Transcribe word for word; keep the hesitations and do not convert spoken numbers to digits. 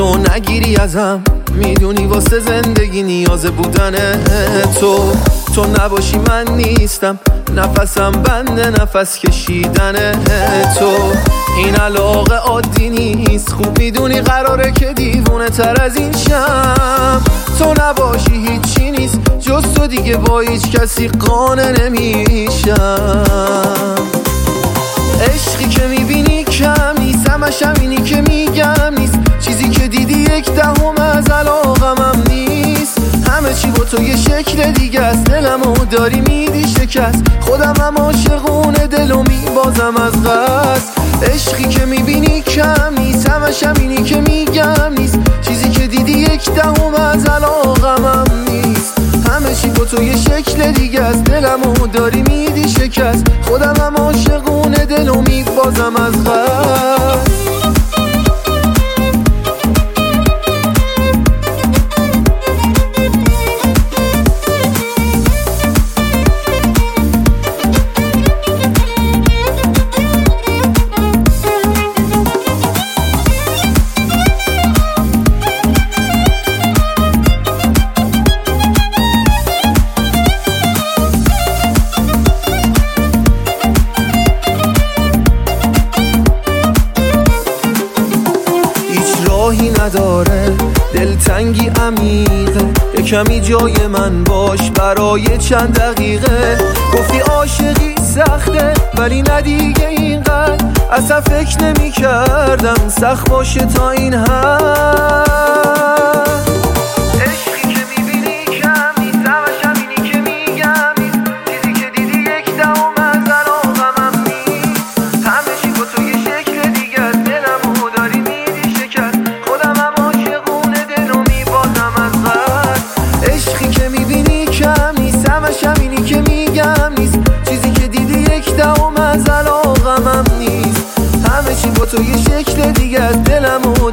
دلو نگیری ازم، میدونی واسه زندگی نیاز بودن تو. تو نباشی من نیستم، نفسم بنده نفس کشیدن تو. این علاقه عادی نیست، خوب میدونی قراره که دیوونه تر از این شم. تو نباشی هیچی نیست، جز تو دیگه با هیچ کسی قانع نمیشم. عشقی که میبینی کم نیست، همش همینی که میگم نیست. چیزی که دیدی یک دهم از علاقمم نیست. همه چی با تو یه شکل دیگه است، دلمو داری میدی شکست. خودم هم عاشقونه دلو میبازم از قصد. عشقی که میبینی کم نیست، همش همینی که میگم نیست. چیزی که دیدی یک دهم از علاقمم نیست. همه چی با تو یه شکل دیگه است، دلمو داری میدی شکست. خودم هم عاشقونه دلو میبازم از قصد. راهی نداره، دلتنگی عمیقه، یه کمی جای من باش برای چند دقیقه. گفتی عاشقی سخته ولی نه دیگه اینقدر، اصلا فکر نمی کردم سخت باشه تا این حد. عشقی که میبینی کم نیست، همش همینی که میگم نیست. چیزی که دیدی یک دهم از علاقمم نیست. همه چی با تو یه شکل دیگه است، دلمو داری میدی شکست. خودم هم عاشقونه دلو میبازم از قصد. عشقی که میبینی کم نیست، همش همینی که میگم نیست. چیزی که دیدی یک دهم از علاقمم نیست. همه چی با تو یه شکل دیگه است، دلمو